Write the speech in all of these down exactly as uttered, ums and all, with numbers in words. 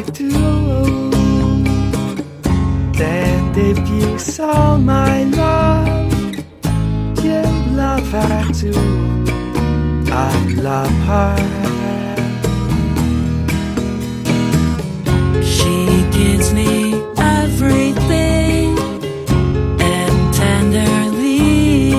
like to. Then if you saw my love, you love her too. I love her. She gives me everything, and tenderly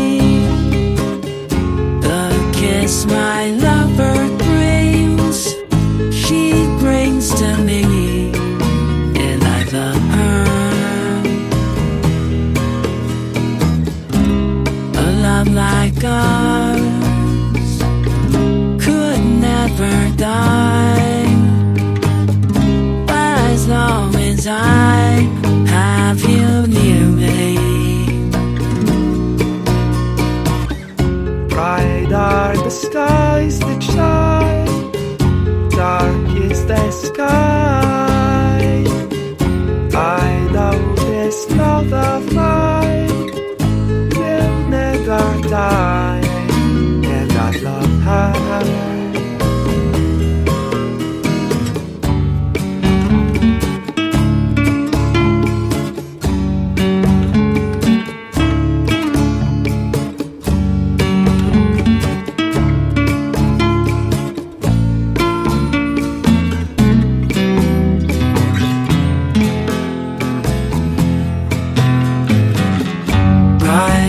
the kiss my lover brings, she brings to me, and I love her. A love like ours could never die, as long as I have you near me. Bright are the skies that shine, dark is the sky. I know this love of mine will never die, and I love her.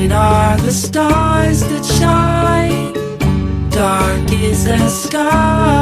The stars that shine, dark is the sky.